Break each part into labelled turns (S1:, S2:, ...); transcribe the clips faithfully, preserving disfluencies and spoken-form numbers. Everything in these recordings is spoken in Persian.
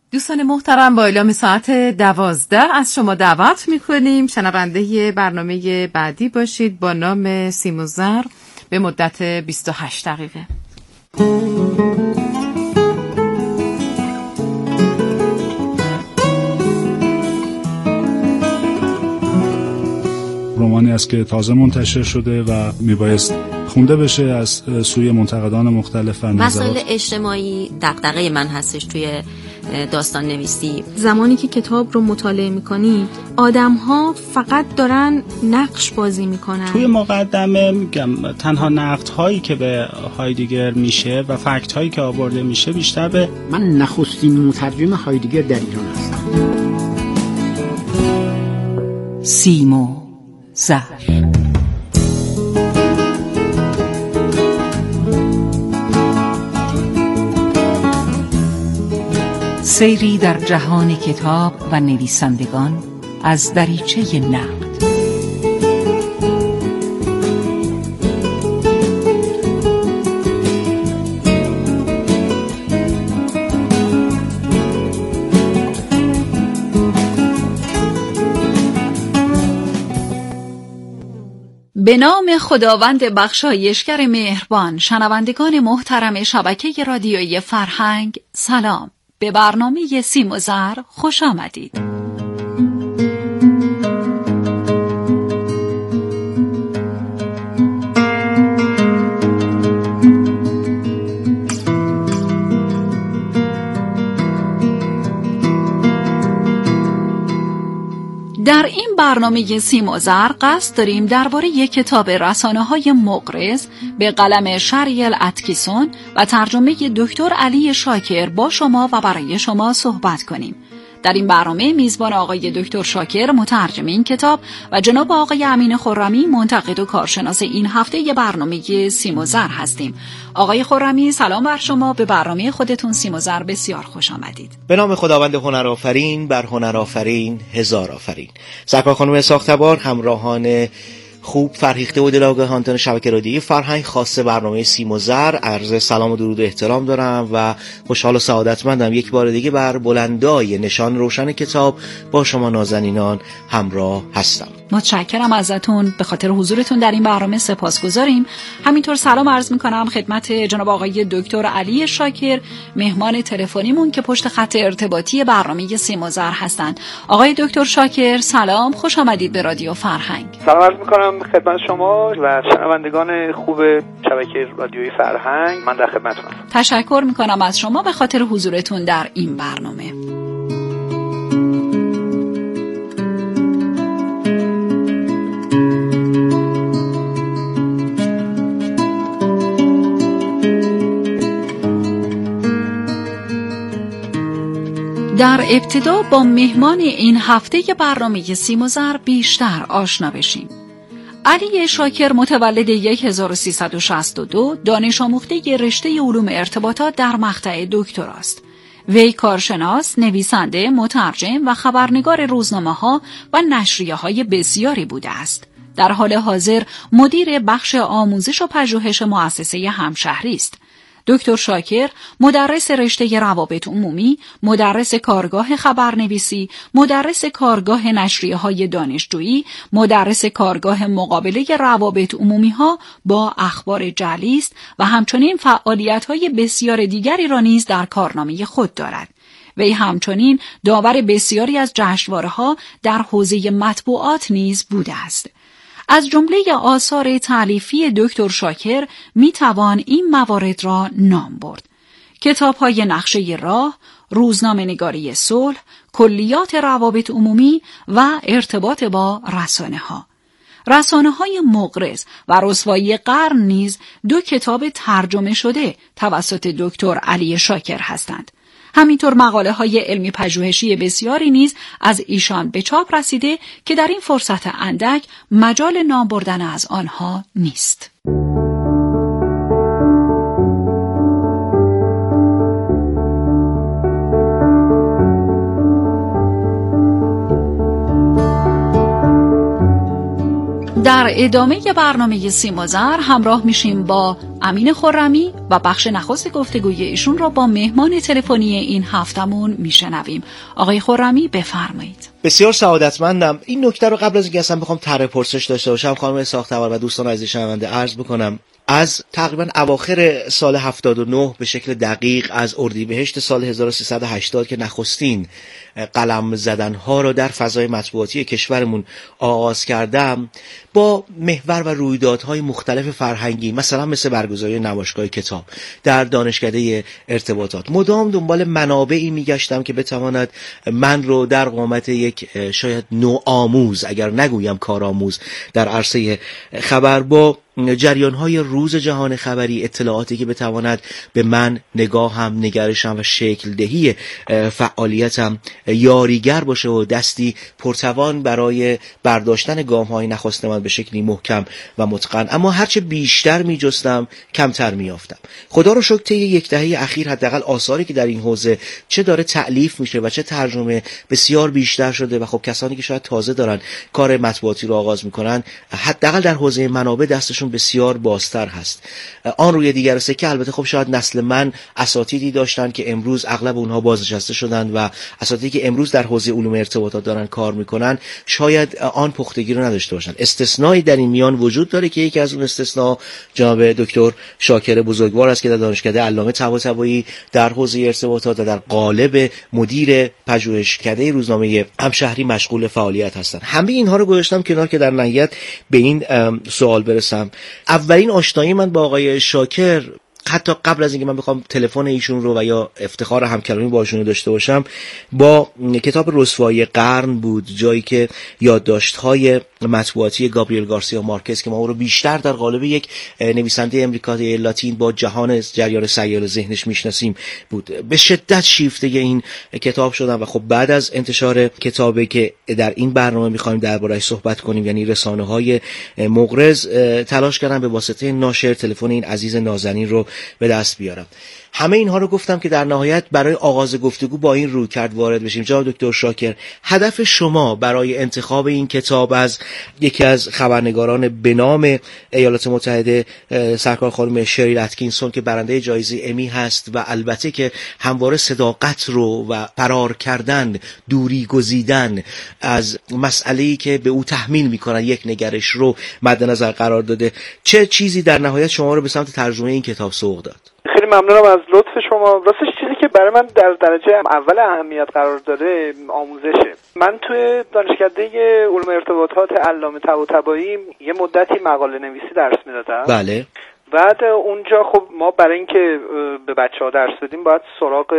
S1: دوستان محترم، با اعلام ساعت دوازده از شما دعوت میکنیم شنونده برنامه بعدی باشید با نام سیم و زر به مدت بیست و هشت دقیقه.
S2: رمانی است که تازه منتشر شده و میبایست خونده بشه از سوی منتقدان مختلف.
S3: مسائل اجتماعی دغدغه من هستش توی داستان نویسی.
S4: زمانی که کتاب رو مطالعه میکنید آدم ها فقط دارن نقش بازی میکنن.
S5: توی مقدمه میگم تنها نقد هایی که به هایدگر میشه و فکت هایی که آورده میشه بیشتر به
S6: من نخستین مترجم هایدگر در ایران هستم.
S7: سیم و زر. سیری در جهان کتاب و نویسندگان از دریچه نقد.
S8: به نام خداوند بخشایشگر مهربان. شنوندگان محترم شبکه رادیویی فرهنگ، سلام. به برنامه سیم و زر خوش آمدید. در این برنامه سیم و زر قصد داریم درباره یک کتاب رسانه‌های مغرض به قلم شریل اتکیسون و ترجمه دکتر علی شاکر با شما و برای شما صحبت کنیم. در این برنامه میزبان آقای دکتر شاکر مترجم این کتاب و جناب آقای امین خرمی منتقد و کارشناس این هفته ی برنامه سیم و زر هستیم. آقای خرمی سلام بر شما. به برنامه خودتون سیم و زر بسیار خوش آمدید.
S9: به نام خداوند هنرآفرین، بر هنرآفرین هزار آفرین. سرکار خانم ساختبار، همراهان خوب فرهیخته و دلاگاهان شبکه رادیویی فرهنگ خاص برنامه سیم و زر، عرض سلام و درود و احترام دارم و خوشحال و سعادتمندم یک بار دیگه بر بلندای نشان روشن کتاب با شما نازنینان همراه هستم.
S8: متشکرم ازتون، به خاطر حضورتون در این برنامه سپاسگزاریم. همینطور سلام عرض میکنم خدمت جناب آقای دکتر علی شاکر، مهمان تلفنیمون که پشت خط ارتباطی برنامه سیم و زر هستند. آقای دکتر شاکر سلام، خوش آمدید به رادیو فرهنگ.
S10: سلام عرض میکنم خدمت شما و شنوندگان خوب شبکه رادیویی فرهنگ. من در خدمتتونم.
S8: تشکر میکنم از شما به خاطر حضورتون در این برنامه. در ابتدا با مهمان این هفته برنامه سیم و زر بیشتر آشنا بشیم. علی شاکر متولد هزار و سیصد و شصت و دو، دانش آموخته رشته علوم ارتباطات در مقطع دکتراست. وی کارشناس، نویسنده، مترجم و خبرنگار روزنامه‌ها و نشریه‌های بسیاری بوده است. در حال حاضر مدیر بخش آموزش و پژوهش مؤسسه همشهری است. دکتر شاکر مدرس رشته روابط عمومی، مدرس کارگاه خبرنویسی، مدرس کارگاه نشریه‌های دانشجویی، مدرس کارگاه مقابله روابط عمومی‌ها با اخبار جعلی است و همچنین فعالیت‌های بسیار دیگری را نیز در کارنامه خود دارد. وی همچنین داور بسیاری از جشنواره‌ها در حوزه مطبوعات نیز بوده است. از جمله آثار تألیفی دکتر شاکر می توان این موارد را نام برد: کتاب‌های نقشه راه، روزنامه‌نگاری صلح، کلیات روابط عمومی و ارتباط با رسانه‌ها. رسانه‌های مغرض و رسوایی قرن نیز دو کتاب ترجمه شده توسط دکتر علی شاکر هستند. همینطور مقاله های علمی پژوهشی بسیاری نیز از ایشان به چاپ رسیده که در این فرصت اندک مجال نام بردن از آنها نیست. در ادامه برنامه سیم و زر همراه میشیم با امین خرمی و بخش نخست گفتگوی ایشون را با مهمان تلفنی این هفتمون میشنویم. آقای خرمی بفرمایید.
S9: بسیار سعادتمندم. این نکته رو قبل از اینکه اصلا بخوام طرح پرسش داشته باشم خانم ساختوار و دوستان عزیز شنونده عرض بکنم. از تقریبا اواخر سال هفتاد و نه به شکل دقیق از اردیبهشت سال هزار و سیصد و هشتاد که نخستین قلم زدنها رو در فضای مطبوعاتی کشورمون آغاز کردم، با محور و رویدادهای مختلف فرهنگی، مثلا مثل برگزاری نمایشگاه کتاب در دانشکده ارتباطات، مدام دنبال منابعی میگشتم که بتواند من رو در قامت یک شاید نوآموز، اگر نگویم کارآموز، در عرصه خبر با جریان‌های روز جهان خبری، اطلاعاتی که بتواند به من، نگاهم، نگرشم و شکل دهی فعالیتم یاریگر باشه و دستی پرتوان برای برداشتن گام‌های نخست من به شکلی محکم و متقن. اما هرچه بیشتر می‌جستم کمتر می‌یافتم. خدا رو شکر طی یک دهه اخیر حداقل آثاری که در این حوزه چه داره تألیف میشه و چه ترجمه بسیار بیشتر شده و خب کسانی که شاید تازه دارن کار مطبوعاتی رو آغاز می‌کنن حداقل در حوزه منابع دستشون بسیار بازتر هست. آن روی دیگر سکه البته خب شاید نسل من اساتیدی داشتن که امروز اغلب اونها بازنشسته شدن و اساتیدی که امروز در حوزه علوم ارتباطات دارن کار میکنن شاید آن پختگی رو نداشته باشن. استثنایی در این میان وجود داره که یکی از اون استثناء جناب دکتر شاکر بزرگوار است که در دانشکده علامه طباطبایی در حوزه ارتباطات و در قالب مدیر پژوهشکده روزنامه همشهری مشغول فعالیت هستند. همه اینها رو گذاشتم کنار که در نهایت به این سوال برسم. اولین آشنایی من با آقای شاکر، حتی قبل از اینکه من بخوام تلفن ایشون رو و یا افتخار همکلامی باشون داشته باشم، با کتاب رسوایی قرن بود، جایی که یادداشت‌های مطبوعاتی گابریل گارسیا مارکز که ما او رو بیشتر در قالب یک نویسنده امریکایی لاتین با جهان جریان سیال ذهنش میشناسیم بود. به شدت شیفته این کتاب شدم و خب بعد از انتشار کتابی که در این برنامه می‌خوایم درباره‌اش صحبت کنیم، یعنی رسانه‌های مغرض، تلاش کردم به واسطه ناشر تلفن این عزیز نازنین رو به دست بیارم. همه اینها رو گفتم که در نهایت برای آغاز گفتگو با این رویکرد وارد بشیم. جناب دکتر شاکر، هدف شما برای انتخاب این کتاب از یکی از خبرنگاران به نام ایالات متحده، سرکار خانم شریل اتکینسون که برنده جایزه امی هست و البته که همواره صداقت رو و فرار کردن، دوری گزیدن از مسئله‌ای که به او تحمیل می‌کنن یک نگرش رو مد نظر قرار داده، چه چیزی در نهایت شما رو به سمت ترجمه این کتاب سوق داد؟
S10: خیلی ممنونم از لطف شما. راستش چیزی که برای من در درجه اول اهمیت قرار داره آموزشه. من توی دانشکده علوم ارتباطات علامه طباطبایی یه مدتی مقاله نویسی درس میدادم.
S9: بله.
S10: بعد اونجا خب ما برای اینکه به بچه‌ها درس بدیم باید سراغ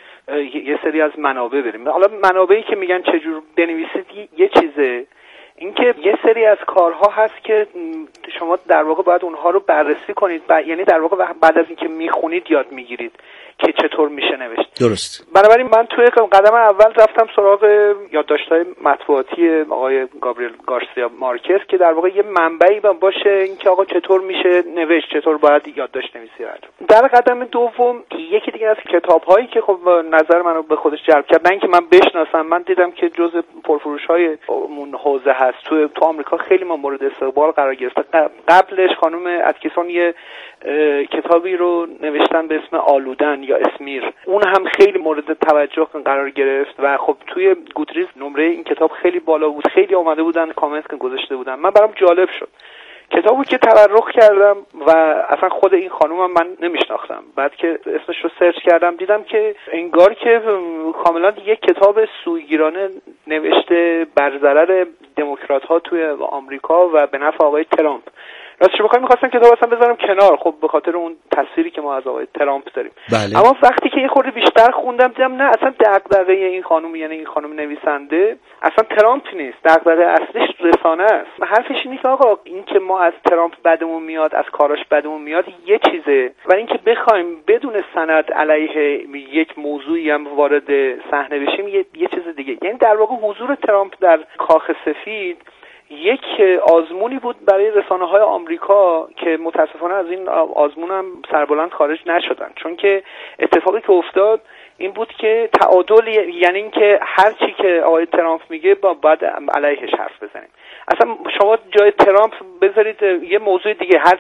S10: یه سری از منابع بریم. حالا منابعی که میگن چجور بنویسید یه چیزه، اینکه یه سری از کارها هست که شما در واقع باید اونها رو بررسی کنید، ب... یعنی در واقع بعد از اینکه میخونید یاد میگیرید که چطور میشه نوشت.
S9: درست.
S10: بنابراین من توی قدم اول رفتم سراغ یادداشت‌های مطبوعاتی آقای گابریل گارسیا مارکز که در واقع یه منبعی باشه اینکه آقا چطور میشه نوشت، چطور باید یادداشت نویسی کرد. در قدم دوم یکی دیگه از کتاب‌هایی که خب نظر منو به خودش جلب کرد، نه اینکه من بشناسم، من دیدم که جزء پرفروش‌های اون حوزه هست تو تو آمریکا، خیلی ما مورد استقبال قرار گرفت. قبلش خانم اتکینسون یه کتابی رو نوشتن به اسم آلودن یا اسمیر، اون هم خیلی مورد توجه قرار گرفت و خب توی گودریز نمره این کتاب خیلی بالا بود، خیلی اومده بودن کامنت که گذاشته بودن. من برام جالب شد کتابو که تبرک کردم و اصلا خود این خانومم من نمیشناختم. بعد که اسمش رو سرچ کردم دیدم که انگار که کاملا یک کتاب سویگیرانه نوشته بر ضرر دموکرات ها توی آمریکا و به نفع آقای ترامپ. راستش بخوام می‌خواستم کتاب اصلا بذارم کنار، خب به خاطر اون تصویری که ما از آقای ترامپ داریم.
S9: بله.
S10: اما وقتی که یه خورده بیشتر خوندم دیدم نه، اصلا دغدغه این خانم، یعنی این خانم نویسنده، اصلا ترامپ نیست، دغدغه اصلیش رسانه است. حرفش اینه که آقا این که ما از ترامپ بدمون میاد، از کاراش بدمون میاد یه چیزه، و اینکه بخوایم بدون سند علیه یک موضوعی هم وارد صحنه بشیم یه, یه چیز دیگه. یعنی در واقع حضور ترامپ در کاخ سفید یک آزمونی بود برای رسانه‌های آمریکا که متاسفانه از این آزمون هم سربلند خارج نشدن، چون که اتفاقی که افتاد این بود که تعادل، یعنی اینکه هر چی که آقای ترامپ میگه با بعد علیهش حرف بزنیم. اصلا شما جای ترامپ بذارید یه موضوع دیگه هر چیزی،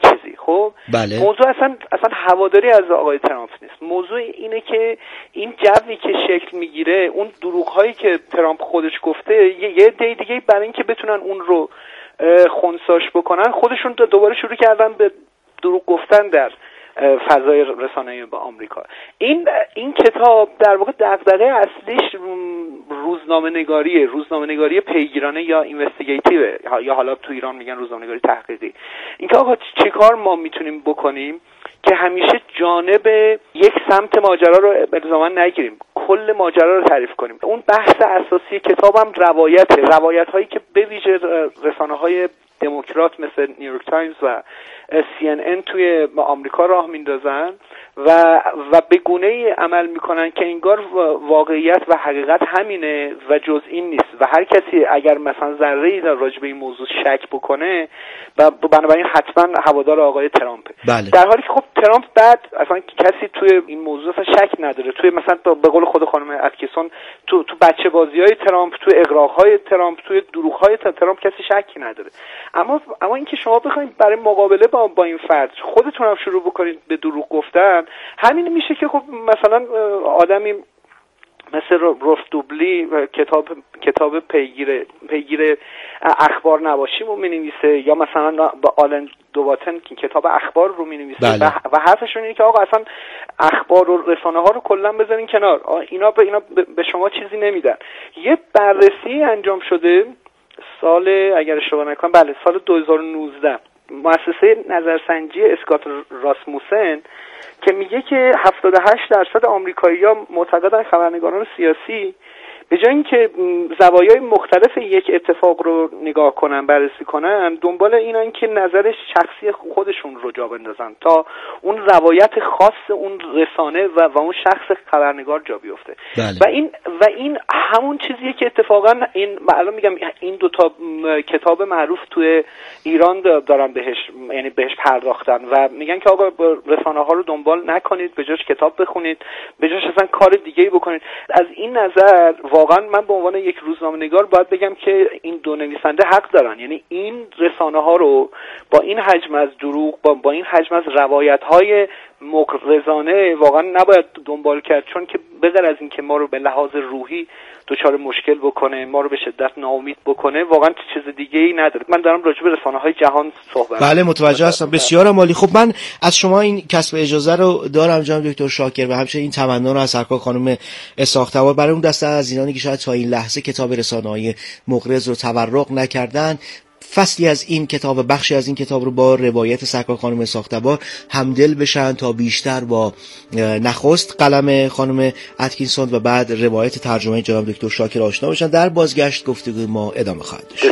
S10: خب
S9: بله.
S10: موضوع اصلا اصلا هواداری از آقای ترامپ نیست. موضوع اینه که این جوی که شکل میگیره، اون دروغ‌هایی که ترامپ خودش گفته، یه عده دیگه برای اینکه بتونن اون رو خنثیش بکنن، خودشون دوباره شروع کردن به دروغ گفتن در فضای رسانه‌ای با آمریکا. این این کتاب در واقع دغدغه اصلیش روزنامه‌نگاریه، روزنامه‌نگاری پیگیرانه یا اینوستیگیتیو، یا حالا تو ایران میگن روزنامه‌نگاری تحقیقی. اینکه آقا چیکار ما میتونیم بکنیم که همیشه جانب یک سمت ماجرا رو الزاما نگیریم، کل ماجرا رو تعریف کنیم. اون بحث اساسی کتابم روایت روایت هایی که به ویژه رسانه‌های دموکرات مثل نیویورک تایمز و سی ان ان توی آمریکا راه میندازن و و به گونه‌ای عمل میکنن که انگار واقعیت و حقیقت همینه و جز این نیست و هر کسی اگر مثلا ذره‌ای راجع به این موضوع شک بکنه و بنابراین حتما هوادار آقای ترامپه.
S9: بله.
S10: در حالی که خب ترامپ بعد اصلا کسی توی این موضوع اصلا شک نداره، توی مثلا به قول خود خانم اتکینسون تو تو بچه بازی‌های ترامپ، توی اغراق‌های ترامپ، توی دروغ‌های ترامپ کسی شکی نداره. اما اما اینکه شما بخواید برای مقابله با با این فرد خودتون هم شروع بکنید به دروغ گفتن، همین میشه که خب مثلا آدمی مثل رالف دوبلی کتاب کتاب پیگیر پیگیر اخبار نباشیم می نویسه، یا مثلا با آلن دوباتن که کتاب اخبار رو می نویسه.
S9: بله.
S10: و, و حرفشون اینه که آقا اصلا اخبار و رسانه ها رو کلا بذارین کنار، اینا به اینا به شما چیزی نمیدن. یه بررسی انجام شده سال اگر اشتباه نکنم بله سال دو هزار و نوزده، مؤسسه نظرسنجی اسکات راسموسن که میگه که هفتاد و هشت درصد آمریکایی‌ها معتقدن خبرنگاران سیاسی به جای اینکه زوایای مختلف یک اتفاق رو نگاه کنن، بررسی کنن، دنبال اینن که نظر شخصی خودشون رو جا بندازن تا اون روایت خاص اون رسانه و, و اون شخص خبرنگار جا بیفته.
S9: بله.
S10: و این و این همون چیزیه که اتفاقا این الان میگم این دو تا کتاب معروف توی ایران دارن بهش یعنی بهش پرداختن و میگن که آقا رسانه ها رو دنبال نکنید، به جاش کتاب بخونید، به جاش اصلا کار دیگه‌ای بکنید. از این نظر واقعا من به عنوان یک روزنامه‌نگار باید بگم که این دو نویسنده حق دارن. یعنی این رسانه ها رو با این حجم از دروغ، با, با این حجم از روایت های مغرضانه واقعا نباید دنبال کرد، چون که بغیر از این که ما رو به لحاظ روحی دچار مشکل بکنه، ما رو به شدت ناامید بکنه، واقعا چیز دیگه ای نداره. من دارم راجع به رسانه های جهان صحبت.
S9: بله متوجه هستم، بسیار عالی. خب من از شما این کسب اجازه رو دارم جناب دکتر شاکر و همچنین این تمنا رو از سرکار خانم اسحاق‌تبار برای اون دسته از عزیزانی که شاید تا این لحظه کتاب رسانه‌های مغرض رو تورق نکردن، فصلی از این کتاب، بخشی از این کتاب رو با روایت سرکار خانم اسحاق‌تبار همدل بشن تا بیشتر با نخست قلم خانم اتکینسون و بعد روایت ترجمه جناب دکتر شاکر آشنا بشن. در بازگشت گفتگوی ما ادامه خواهد داشت.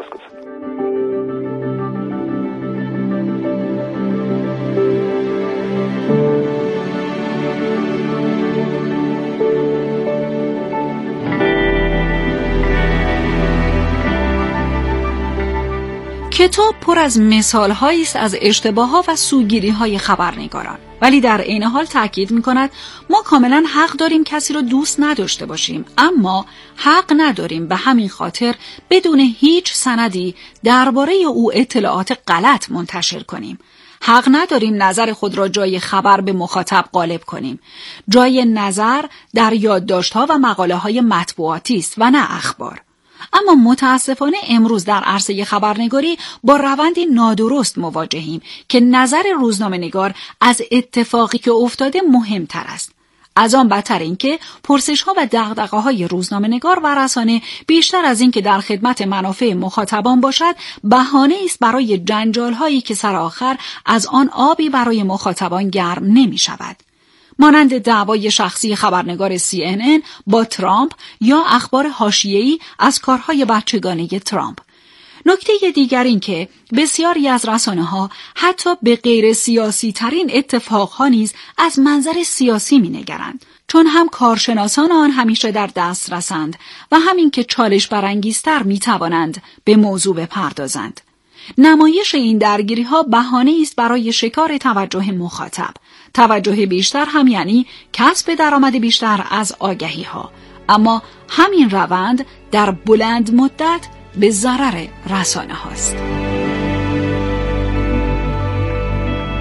S8: کتاب پر از مثال‌هایی است از اشتباه‌ها و سوگیری‌های خبرنگاران، ولی در عین حال تاکید می‌کند ما کاملاً حق داریم کسی رو دوست نداشته باشیم، اما حق نداریم به همین خاطر بدون هیچ سندی درباره او اطلاعات غلط منتشر کنیم. حق نداریم نظر خود را جای خبر به مخاطب غالب کنیم. جای نظر در یادداشت‌ها و مقاله‌های مطبوعاتی است و نه اخبار. اما متاسفانه امروز در عرصه خبرنگاری با روندی نادرست مواجهیم که نظر روزنامه‌نگار از اتفاقی که افتاده مهمتر است. از آن بدتر این که پرسش‌ها و دغدغه‌های روزنامه‌نگار و رسانه بیشتر از این که در خدمت منافع مخاطبان باشد، بهانه است برای جنجال‌هایی که سرآخر از آن آبی برای مخاطبان گرم نمی‌شود. مانند دعوای شخصی خبرنگار سی ان ان با ترامپ یا اخبار حاشیه‌ای از کارهای بچگانه ترامپ. نکته دیگر این که بسیاری از رسانه‌ها حتی به غیر سیاسی ترین اتفاقها نیز از منظر سیاسی می‌نگرند، چون هم کارشناسان آن همیشه در دست رسند و همین که چالش برانگیزتر می‌توانند به موضوع بپردازند. نمایش این درگیری‌ها بهانه است برای شکار توجه مخاطب. توجه بیشتر هم یعنی کسب درآمد بیشتر از آگهی‌ها، اما همین روند در بلند مدت به ضرر رسانه هاست.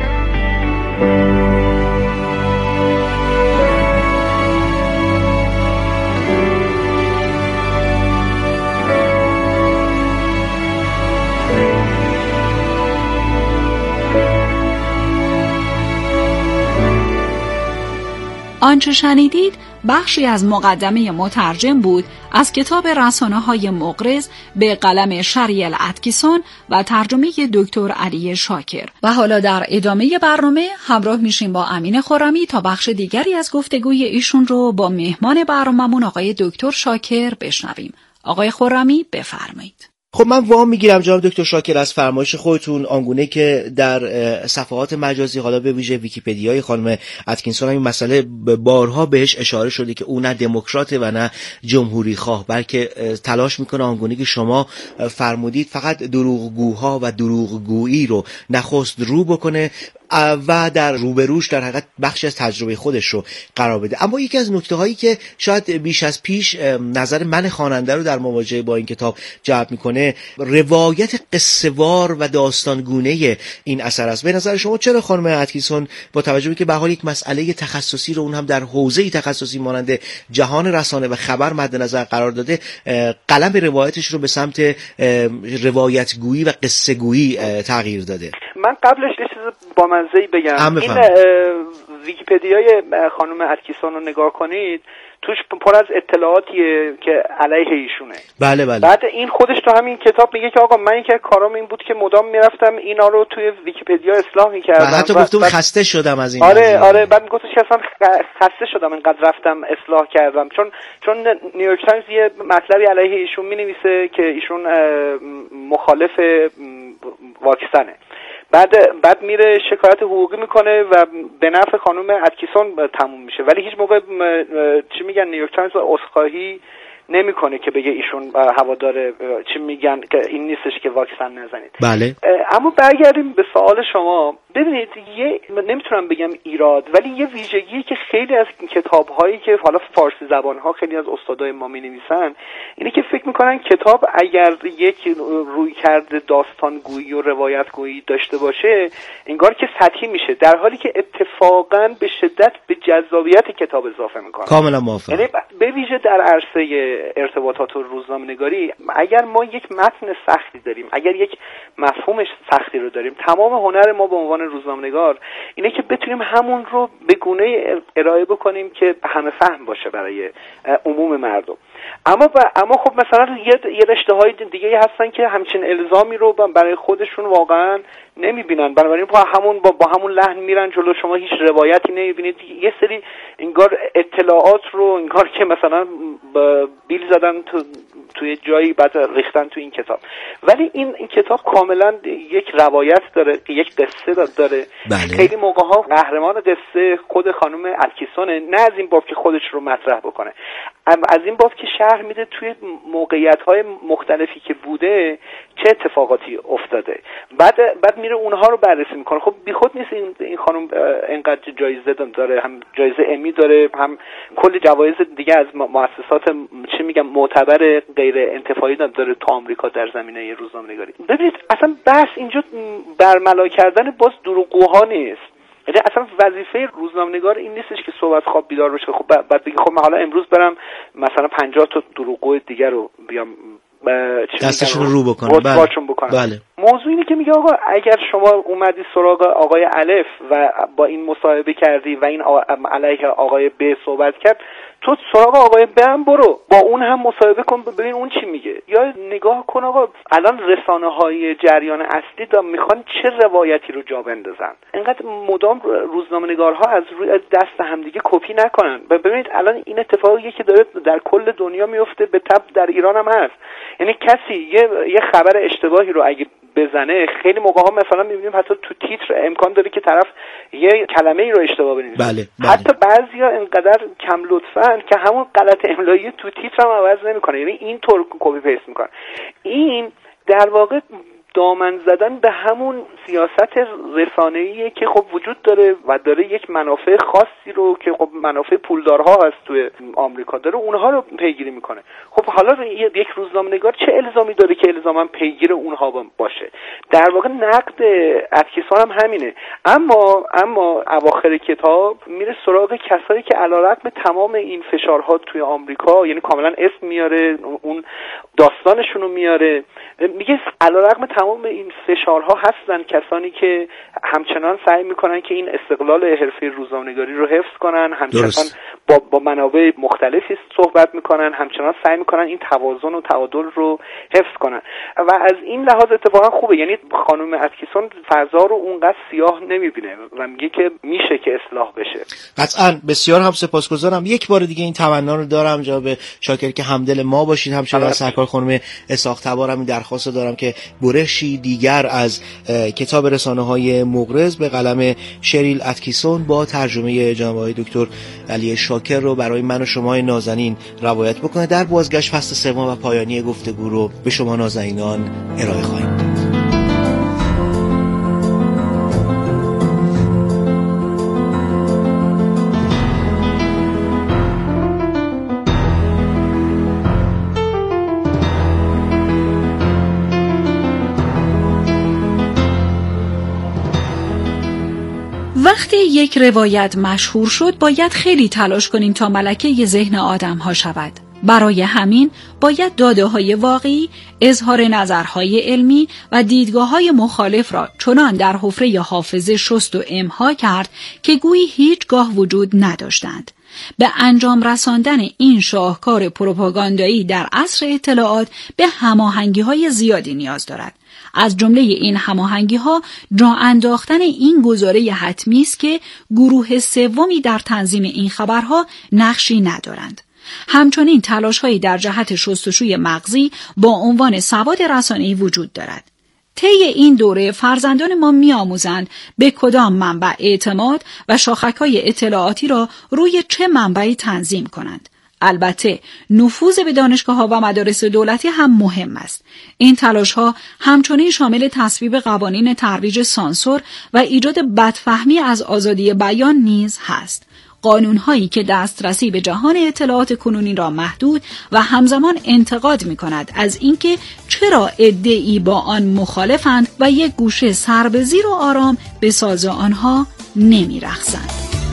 S8: آنچه شنیدید بخشی از مقدمه مترجم بود از کتاب رسانه‌های مغرض به قلم شریل اتکیسون و ترجمه دکتر علی شاکر. و حالا در ادامه برنامه همراه میشیم با امین خرمی تا بخش دیگری از گفتگوی ایشون رو با مهمان برنامه‌مون آقای دکتر شاکر بشنویم. آقای خرمی بفرمایید.
S9: خب من وام میگیرم جناب دکتر شاکر از فرمایش خودتون آنگونه که در صفحات مجازی حالا به ویژه ویکی‌پدیای خانم اتکینسون این مسئله بارها بهش اشاره شده که او نه دموکراته و نه جمهوری خواه، بلکه تلاش میکنه آنگونه که شما فرمودید فقط دروغگوها و دروغگویی رو نخست رو بکنه و در روبروش در حقیقت بخشی از تجربه خودش رو قرار بده. اما یکی از نکته هایی که شاید بیش از پیش نظر من خواننده رو در مواجهه با این کتاب جلب میکنه روایت قصه‌وار و داستانگونه این اثر است. به نظر شما چرا خانم اتکینسون با توجه به که به حال یک مسئله تخصصی رو اون هم در حوزه تخصصی مانند جهان رسانه و خبر مد نظر قرار داده قلم روایتش رو به سمت روایتگویی و قصه‌گویی تغییر داده؟
S10: من قبلش یه چیز با منزهی بگم. این ویکی‌پدیای خانم اتکینسون رو نگاه کنید، توش پر از اطلاعاتیه که علیه ایشونه.
S9: بله بله.
S10: بعد این خودش تو همین کتاب میگه که آقا من که کارام این بود که مدام میرفتم اینا رو توی ویکی‌پدیا اصلاح میکردم.
S9: و حتی گفتم خسته شدم از این.
S10: آره مزید. آره بعد میگفتش که اصلا خسته شدم اینقدر رفتم اصلاح کردم، چون چون نیویورک تایمز یه مطلبی علیه ایشون مینویسه که ایشون مخالف واکسنه. بعد بعد میره شکایت حقوقی میکنه و به نفع خانم اتکینسون تموم میشه، ولی هیچ موقع چی میگن نیویورک تایمز عذرخواهی نمیکنه که بگه ایشون هوادار چی میگن که این نیستش که واکسن نزنید.
S9: بله.
S10: اما برگردیم به سوال شما. ببینید یه نمیتونم بگم ایراد، ولی یه ویژگی که خیلی از کتاب‌هایی که حالا فارسی زبان‌ها خیلی از استادای ما می‌نویسن اینه که فکر می‌کنن کتاب اگر یک رویکرد داستانگویی و روایتگویی داشته باشه انگار که سطحی میشه، در حالی که اتفاقاً به شدت به جذابیت کتاب اضافه می‌کنه.
S9: کاملا موافقم.
S10: یعنی به ویژه در عرصه ارتباطات و روزنامه‌نگاری اگر ما یک متن سختی داریم، اگر یک مفهومش سختی رو داریم، تمام هنر ما به عنوان روزنامه‌نگار اینه که بتونیم همون رو به گونه‌ای ارائه بکنیم که همه فهم باشه برای عموم مردم. اما با اما خب مثلا یه یه رشته‌های دیگه هستن که همچین الزامی رو برای خودشون واقعا نمیبینن، بنابراین با همون با, با همون لحن میرن جلو، شما هیچ روایتی نمیبینید، یه سری انگار اطلاعات رو انگار که مثلا بیل زدن تو توی جایی بعد ریختن تو این کتاب. ولی این این کتاب کاملا یک روایت داره، یک قصه داره.
S9: بله.
S10: خیلی موقع‌ها قهرمان قصه خود خانم اتکینسونه، نه از این باب که خودش رو مطرح بکنه، از این باب که شرح میده توی موقعیت‌های مختلفی که بوده چه اتفاقاتی افتاده، بعد بعد میره اونها رو بررسی میکنه. خب بیخود نیست این این خانم اینقدر جایزه داره، هم جایزه امی داره، هم کلی جوایز دیگه از مؤسسات چی میگم معتبر غیر انتفاعی داره تو آمریکا در زمینه روزنامه‌نگاری. ببینید اصلا بحث اینجا برملا کردن باز دروغگوها نیست. یعنی اصلا وظیفه روزنامه‌نگار این نیستش که صبح از خواب بیدار بشه خب بعد بگی خب من حالا امروز برم مثلا پنجاه تا دروغگو دیگه رو بیام
S9: دستشون رو رو بکنم.
S10: بله. بله. موضوع اینه که میگه آقا اگر شما اومدی سراغ آقای الف و با این مصاحبه کردی و این علیه آقای ب صحبت کرد، تو سراغ آقای ب هم برو با اون هم مصاحبه کن ببین اون چی میگه. یا نگاه کن آقا الان رسانه‌های جریان اصلی دا میخوان چه روایتی رو جا بندازن، اینقدر مدام روزنامه‌نگارها از روی دست همدیگه کپی نکنن. ببینید الان این اتفاقی که داره در کل دنیا میفته به تبع در ایران هم هست. یعنی کسی یه یه خبر اشتباهی رو اگه بزنه خیلی موقع ها مثلا میبینیم حتی تو تیتر امکان داره که طرف یه کلمه ای رو اشتباه بنویسه.
S9: بله، بله.
S10: حتی بعضیا اینقدر کم لطفن که همون غلط املایی تو تیتر هم عوض نمیکنه، یعنی اینطور کپی پیست میکنه. این در واقع دامن زدن به همون سیاست رسانه‌ایه که خب وجود داره و داره یک منافع خاصی رو که خب منافع پولدارها هست توی آمریکا داره اونها رو پیگیری میکنه. خب حالا یک روزنامه‌نگار چه الزامی داره که الزاما پیگیر اونها باشه؟ در واقع نقد اتکینسون هم همینه. اما اما اواخر کتاب میره سراغ کسایی که علیرغم تمام این فشارها توی آمریکا، یعنی کاملا اسم میاره، اون داستانشون رو میاره، میگه علیرغم تمام این فشارها هستن کسانی که همچنان سعی میکنن که این استقلال حرفه روزنامه‌نگاری رو حفظ کنن، همچنان با با منابع مختلفی صحبت میکنن، همچنان سعی میکنن این توازن و تعادل رو حفظ کنن و از این لحاظ اتفاقا خوبه. یعنی خانم اتکیسون فضا رو اونقدر سیاه نمیبینه و میگه که میشه که اصلاح بشه.
S9: قطعا بسیار هم سپاسگزارم. یک بار دیگه این تمنا رو دارم جناب شاکر که همدل ما باشید. همچنین از سرکار خانم اسحاق تبارم این درخواست دارم که برشی دیگر از کتاب رسانه‌های مغرض به قلم شریل اتکیسون با ترجمه جناب آقای دکتر علی شاکر رو برای من و شما نازنین روایت بکنه. در بازگشت فصل سوم و پایانی گفتگو رو به شما نازنینان ارائه خواهیم داد.
S8: وقتی یک روایت مشهور شد باید خیلی تلاش کنیم تا ملکه ذهن آدم ها شود. برای همین باید داده های واقعی، اظهار نظرهای علمی و دیدگاه های مخالف را چنان در حفره حافظه شست و امها کرد که گویی هیچگاه وجود نداشتند. به انجام رساندن این شاهکار پروپاگاندایی در عصر اطلاعات به هماهنگی‌های زیادی نیاز دارد. از جمله این هماهنگی‌ها جا انداختن این گزاره حتمی است که گروه سومی در تنظیم این خبرها نقشی ندارند. همچنین تلاش‌هایی در جهت شستشوی مغزی با عنوان سواد رسانه‌ای وجود دارد. طی این دوره فرزندان ما می‌آموزند به کدام منبع اعتماد و شاخک‌های اطلاعاتی را روی چه منبعی تنظیم کنند. البته نفوذ به دانشگاه‌ها و مدارس دولتی هم مهم است. این تلاش‌ها همچنین شامل تصویب قوانین ترویج سانسور و ایجاد بدفهمی از آزادی بیان نیز هست. قانون‌هایی که دسترسی به جهان اطلاعات کنونی را محدود و همزمان انتقاد می‌کند از اینکه چرا عده‌ای با آن مخالفند و یک گوشه سربزیر و آرام به ساز آنها نمی‌رقصند.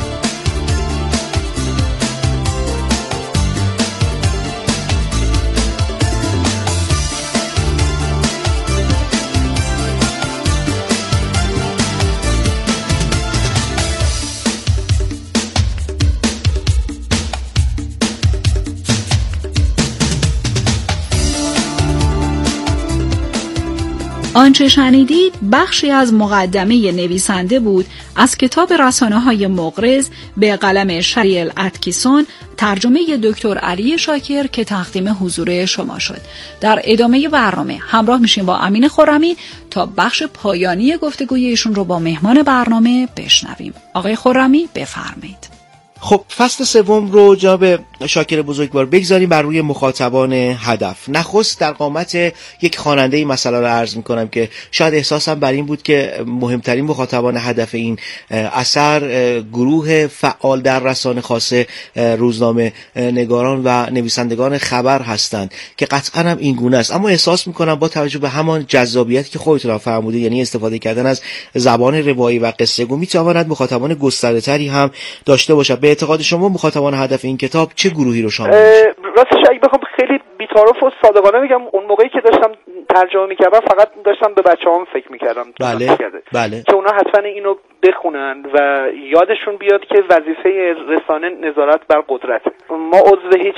S8: آنچه شنیدید بخشی از مقدمه نویسنده بود از کتاب رسانه‌های مغرض به قلم شریل اتکیسون، ترجمه دکتر علی شاکر که تقدیم حضور شما شد. در ادامه برنامه همراه میشیم با امین خرمی تا بخش پایانی گفتگوی ایشون رو با مهمان برنامه بشنویم. آقای خرمی بفرمایید.
S9: خب فصل سوم رو جناب شاکر بزرگوار بگذاریم بر روی مخاطبان هدف. نخست در قامت یک خواننده این مسئله رو عرض می‌کنم که شاید احساسم بر این بود که مهمترین مخاطبان هدف این اثر گروه فعال در رسانه خاصه روزنامه نگاران و نویسندگان خبر هستند که قطعاً هم این گونه است، اما احساس می‌کنم با توجه به همان جذابیتی که خودتون فرمودید، یعنی استفاده کردن از زبان روایی و قصه گو، می‌تواند مخاطبان گسترده‌تری هم داشته باشد. به اعتقاد شما مخاطبان هدف این کتاب چه گروهی رو شامل میشه؟
S10: راستش اگه بخوام خیلی بی‌طرف و صادقانه بگم، اون موقعی که داشتم ترجمه می‌کردم فقط داشتم به بچه‌هام فکر می‌کردم
S9: بله بله
S10: که اونا حتما اینو بخونن و یادشون بیاد که وظیفه رسانه نظارت بر قدرت. ما عضو هیچ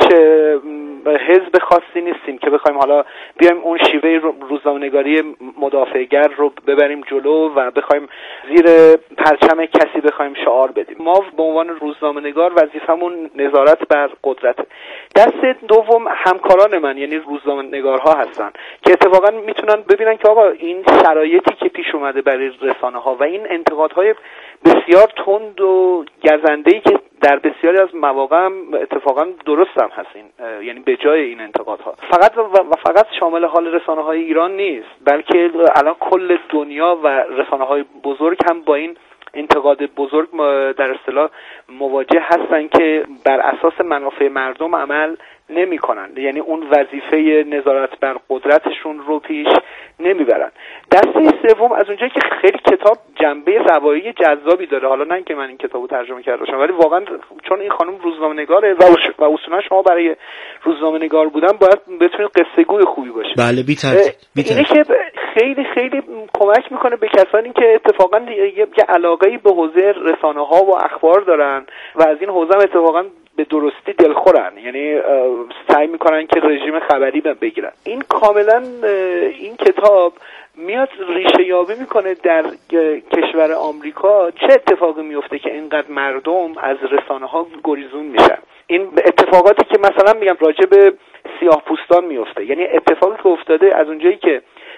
S10: حزب خاصی نیستیم که بخوایم حالا بیایم اون شیوه روزنامه‌نگاری مدافعگر رو ببریم جلو و بخوایم زیر پرچم کسی بخوایم شعار بدیم. ما به عنوان روزنامه‌نگار وظیفمون نظارت بر قدرت. دست دوم همکاران من یعنی روزنامه‌نگارها هستن که اتفاقا میتونن ببینن که آقا این شرایطی که پیش اومده برای رسانه‌ها و این انتقادهای بسیار تند و گزنده‌ای که در بسیاری از مواقع هم اتفاقا درست هم هستین، یعنی به جای این انتقادها فقط و فقط شامل حال رسانه‌های ایران نیست، بلکه الان کل دنیا و رسانه‌های بزرگ هم با این انتقاد بزرگ در اصطلاح مواجه هستن که بر اساس منافع مردم عمل نمی کنن، یعنی اون وظیفه نظارت بر قدرتشون رو پیش نمیبرن. دسته سوم از اونجایی که خیلی کتاب جنبه روایی جذابی داره، حالا نه که من این کتابو ترجمه کرده باشم ولی واقعا چون این خانم روزنامه‌نگاره و و اصولا شما برای روزنامه‌نگار بودن باید بتونید قصه گوی خوبی باشید.
S9: بله بی تردید.
S10: اینه که خیلی خیلی کمک میکنه به کسانی که اتفاقا یه علاقه‌ای به حوزه رسانه‌ها و اخبار دارن و از این حوزه اتفاقا به درستی دلخورن، یعنی سعی میکنن که رژیم خبری بگیرن. این کاملا این کتاب میاد ریشه یابی میکنه در کشور آمریکا چه اتفاقی میفته که اینقدر مردم از رسانه ها گریزون میشن. این اتفاقاتی که مثلا میگم راجع به سیاه پوستان میفته، یعنی اتفاقی که افتاده از اونجایی که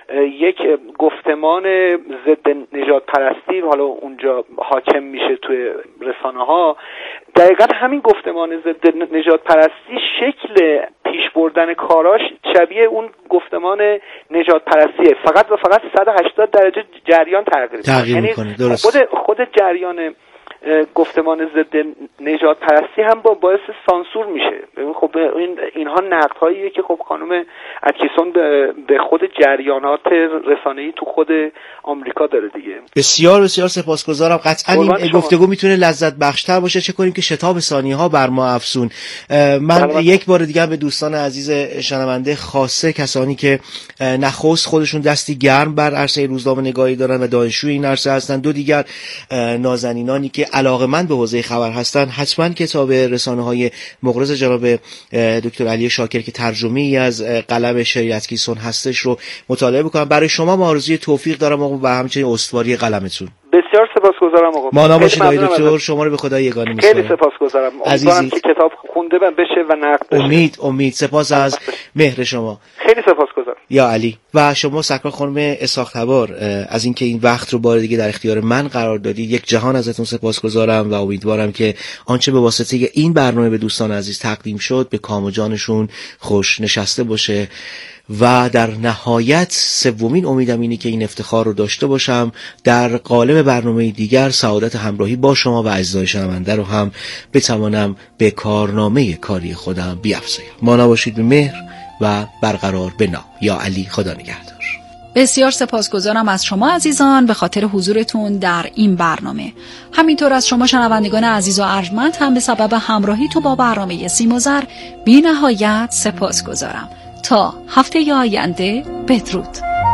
S10: یک گفتمان ضد نژاد پرستی حالا اونجا حاکم میشه توی رسانه ها، دقیقا همین گفتمان ضد نژاد پرستی شکل پیش بردن کاراش شبیه اون گفتمان نژاد پرستیه، فقط و فقط صد و هشتاد درجه جریان تغییر
S9: تغییر میکنه. درست.
S10: خود خود جریان گفتمان ضد نژاد پرستی هم با باعث سانسور میشه. خب این اینها نقدهاییه که خب خانم اتکیسون به, به خود جریانات رسانه‌ای تو خود آمریکا داره دیگه.
S9: بسیار بسیار سپاسگزارم. قطعا این گفتگو میتونه لذت بخشتر باشه، چه کنیم که شتاب ثانیه‌ها بر ما افسون. من بلد. یک بار دیگه به دوستان عزیز شنونده، خاصه کسانی که نخست خودشون دستی گرم بر عرصه روزنامه‌نگاری دارن و دانشجوی این عرصه هستن، دو دیگر نازنینانی که علاقه‌مند به حوزه خبر هستن، حتما کتاب رسانه‌های مغرض جناب دکتر علی شاکر که ترجمه‌ای از قلم شری اتکیسون هستش رو مطالعه بکنم. برای شما ما آرزوی توفیق دارم و به همچنین استواری قلمتون.
S10: بسیار سپاسگزارم آقا.
S9: مانا باشید آقای دکتر، شما رو به خدا یگانه می‌سپارم.
S10: خیلی سپاسگزارم. امیدوارم که کتاب خونده بشه و نقد بشه.
S9: امید امید سپاس از مهر شما.
S10: خیلی سپاسگزارم.
S9: یا علی. و شما سرکار خانم اسحاق تبار از اینکه این وقت رو بار دیگه در اختیار من قرار دادید، یک جهان ازتون سپاسگزارم و امیدوارم که آنچه به واسطه این برنامه به دوستان عزیز تقدیم شد به کام و جانشون خوش نشسته باشه. و در نهایت سومین امیدم اینه که این افتخار رو داشته باشم در قالب برنامه دیگر سعادت همراهی با شما و اعضای شنونده رو هم بتوانم به کارنامه کاری خودم بیافزایم. مانا باشید به مهر و برقرار بنا. یا علی. خدا نگهدار.
S8: بسیار سپاسگزارم از شما عزیزان به خاطر حضورتون در این برنامه. همینطور از شما شنوندگان عزیز و ارجمند هم به سبب همراهی تو با برنامه سیم و زر بی نهایت سپاسگزارم. تا هفته آینده بدرود.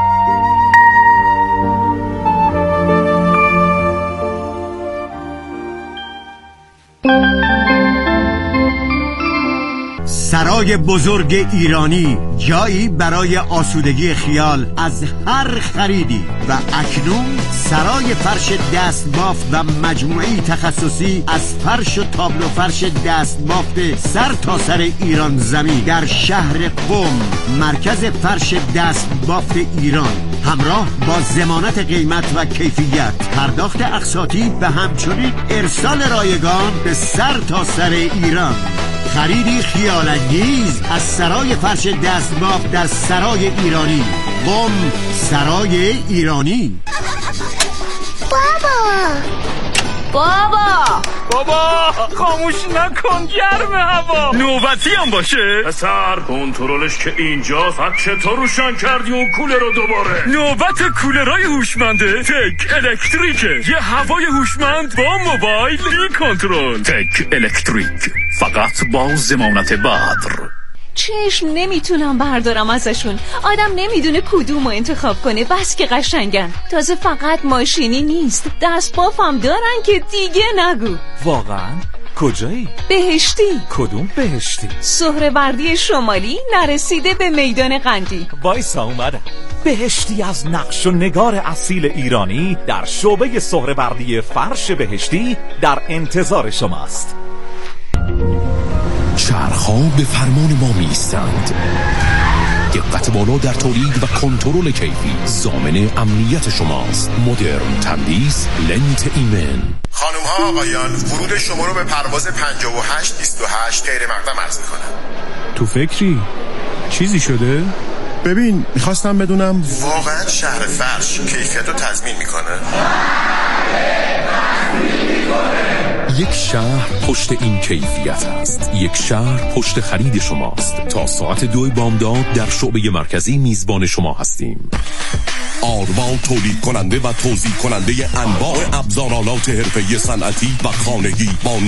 S11: سرای بزرگ ایرانی، جایی برای آسودگی خیال از هر خریدی. و اکنون سرای فرش دستبافت و مجموعه‌ای تخصصی از فرش و تابلو فرش دستبافت سر تا سر ایران زمین در شهر قم، مرکز فرش دستبافت ایران، همراه با ضمانت قیمت و کیفیت، پرداخت اقساطی و همچنین ارسال رایگان به سر تا سر ایران. خریدی خیال‌انگیز از سرای فرش دستبافت در سرای ایرانی. قم، سرای ایرانی.
S12: بابا بابا
S13: بابا خاموش نکن، گرم هوا. نوبتی هم باشه پسر، کنترلش که اینجا. فقط چطور روشن کردی اون کولر رو دوباره؟ نوبت کولرای هوشمنده تک الکتریکه. یه هوای هوشمند با موبایل بی کنترل. تک الکتریک، فقط با ضمانت بدر.
S12: چشم نمیتونم بردارم ازشون. آدم نمیدونه کدومو انتخاب کنه، بس که قشنگن. تازه فقط ماشینی نیست، دست بافم دارن که دیگه نگو.
S14: واقعا؟ کجایی؟
S12: بهشتی.
S14: کدوم بهشتی؟
S12: سهروردی شمالی نرسیده به میدان قندی.
S14: وایسا اومدم. بهشتی از نقش و نگار اصیل ایرانی در شعبه سهروردی فرش بهشتی در انتظار شماست.
S15: چرخ‌ها به فرمان ما می‌ایستند. دقت بالا در تولید و کنترل کیفی ضامن امنیت شماست. مدرن تندیس لنت ایمن.
S16: خانم ها آقایان، ورود شما رو به پرواز پنجاه و هشت بیست و هشت غیر مقدم عرض می‌کنم.
S2: تو فکری؟ چیزی شده؟
S16: ببین میخواستم بدونم واقعا شهر فرش کیفیت رو تضمین میکنه؟
S15: یک شهر پشت این کیفیت است. یک شهر پشت خرید شماست. تا ساعت دو بامداد در شعبه مرکزی میزبان شما هستیم.
S17: آرما تولید کننده و توزیع کننده انواع ابزارالات حرفه‌ای صنعتی و خانگی با